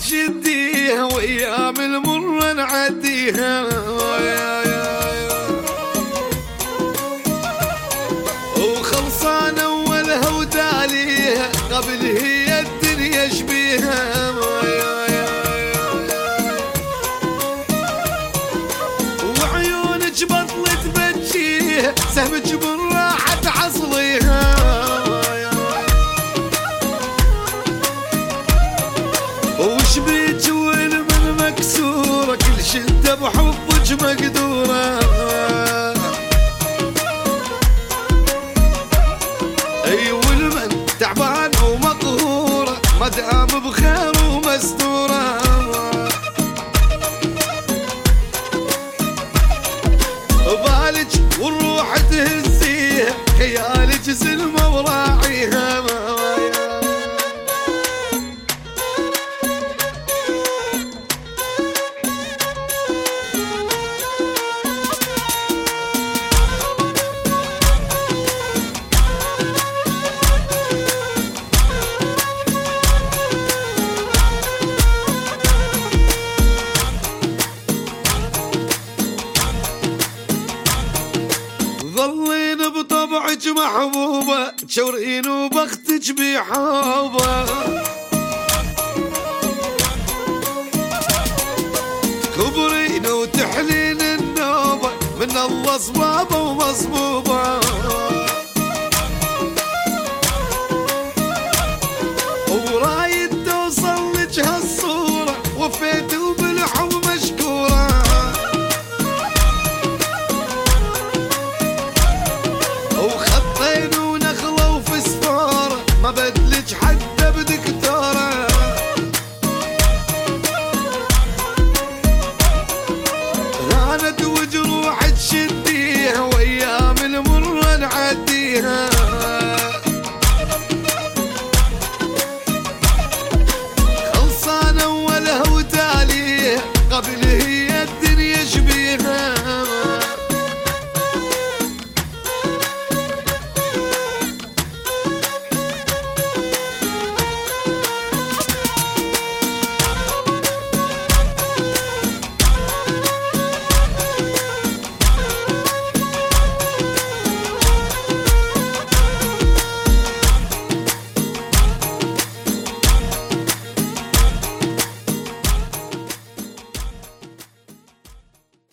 نشديها وايام المرة نعديها، وخلصان اولها وداليها قبل هي الدنيا شبيها، وعيونك بطلت بتجيها سهمك بالراحة تعصليها، وش بيك والمن مكسورة كل شدة بحبك مقدورة، اي والمن تعبانة ومقهورة ما دام بخير ومستورة، بالك والروح تهزيها خيالك زلمة وراعيها، ظلين بطبعك محبوبة تشورين وبختك بحوبة، كبرين وتحلين النوبة من الله صبابة ومصبوبة،